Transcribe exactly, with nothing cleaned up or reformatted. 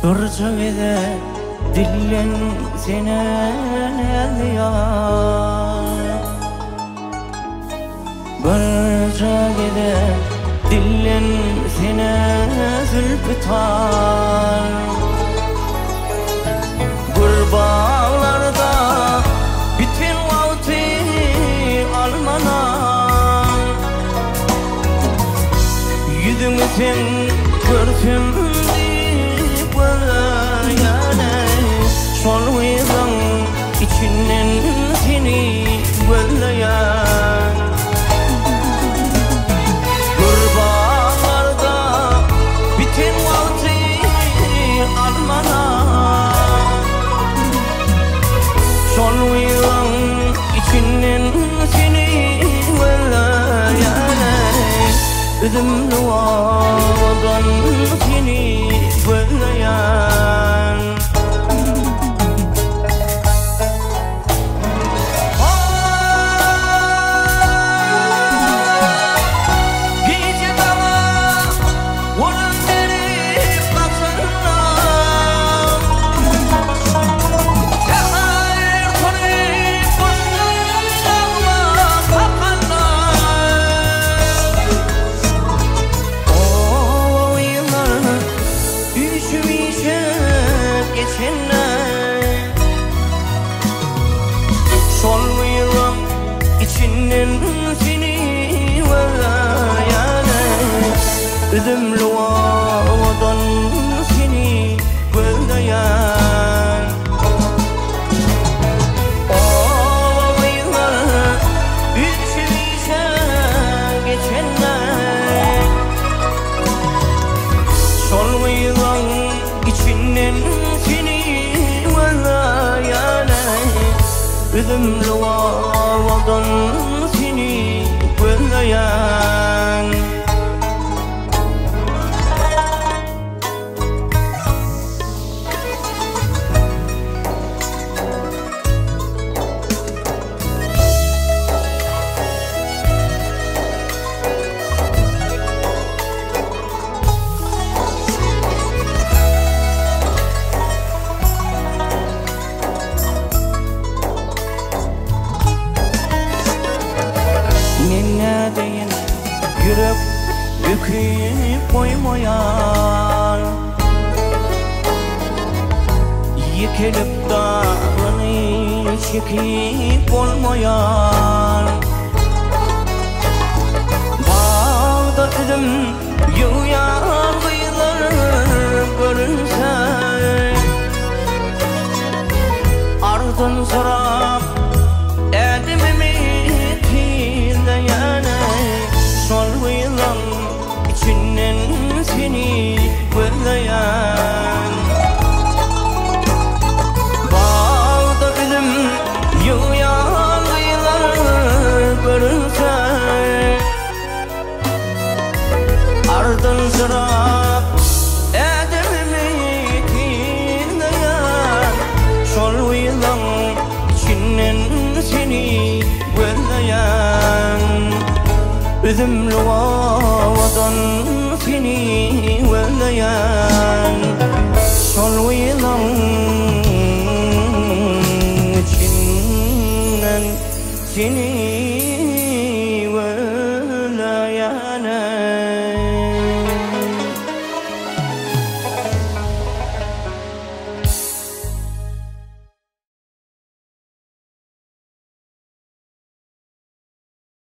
Kırcıgıda dillen seni eliyar Kırcıgıda dillen seni zülfütar Kurbağalarda bütün vakti almana Yüzümü sen görsün Soluydan içinden seni gözleyen Kurbağalarda bütün vakti almana Soluydan içinden seni gözleyen Üzümlü ağdan seni gözleyen Solmuyorum içinden seni gözleyene Üzümlü ağdan seni gözleyen Ağlaylar üçümüze geçenler Solmuyorum içinden seni gözleyene Üzümlü ağdan seni gözleyen Ninne deyin yürüp büküp koymayan Yıkılıp dağını çekip olmayan Bağda üzüm yuyan kıyılar görünse Ardın sorap edimimi Soluylan içinden seni gözleyen Bağda üzüm yuyan kıyılar görünse Ardın sıra edemimi dinleyen Soluylan içinden seni gözleyen Üzümlü ağdan seni gözleyen